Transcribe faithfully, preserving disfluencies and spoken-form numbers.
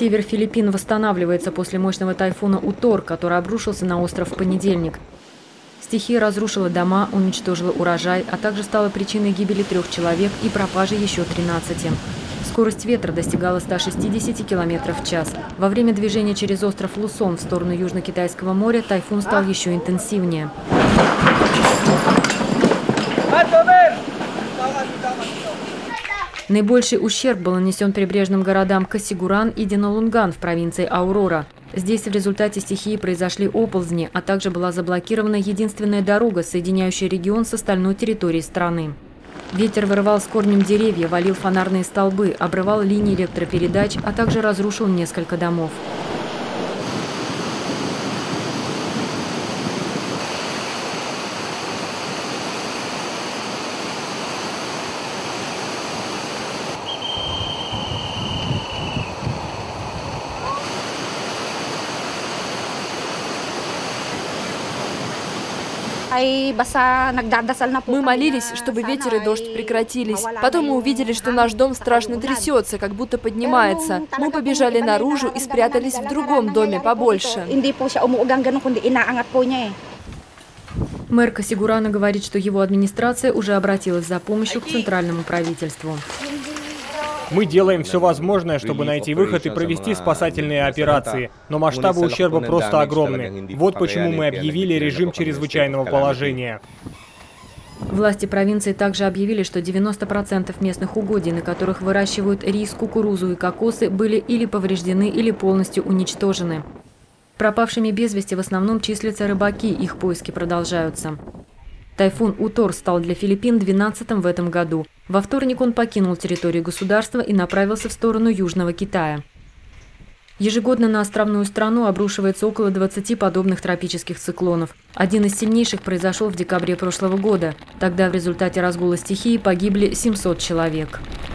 Север Филиппин восстанавливается после мощного тайфуна Утор, который обрушился на остров в понедельник. Стихия разрушила дома, уничтожила урожай, а также стала причиной гибели трех человек и пропажи еще тринадцати. Скорость ветра достигала ста шестидесяти километров в час. Во время движения через остров Лусон в сторону Южно-Китайского моря тайфун стал еще интенсивнее. Наибольший ущерб был нанесен прибрежным городам Касигуран и Диналунган в провинции Аурора. Здесь в результате стихии произошли оползни, а также была заблокирована единственная дорога, соединяющая регион с остальной территорией страны. Ветер вырывал с корнем деревья, валил фонарные столбы, обрывал линии электропередач, а также разрушил несколько домов. Мы молились, чтобы ветер и дождь прекратились. Потом мы увидели, что наш дом страшно трясется, как будто поднимается. Мы побежали наружу и спрятались в другом доме побольше. Мэр Касигурана говорит, что его администрация уже обратилась за помощью к центральному правительству. Мы делаем все возможное, чтобы найти выход и провести спасательные операции, но масштабы ущерба просто огромны. Вот почему мы объявили режим чрезвычайного положения. Власти провинции также объявили, что девяносто процентов местных угодий, на которых выращивают рис, кукурузу и кокосы, были или повреждены, или полностью уничтожены. Пропавшими без вести в основном числятся рыбаки, их поиски продолжаются. Тайфун Утор стал для Филиппин двенадцатым в этом году. Во вторник он покинул территорию государства и направился в сторону Южного Китая. Ежегодно на островную страну обрушивается около двадцати подобных тропических циклонов. Один из сильнейших произошел в декабре прошлого года. Тогда в результате разгула стихии погибли семьсот человек.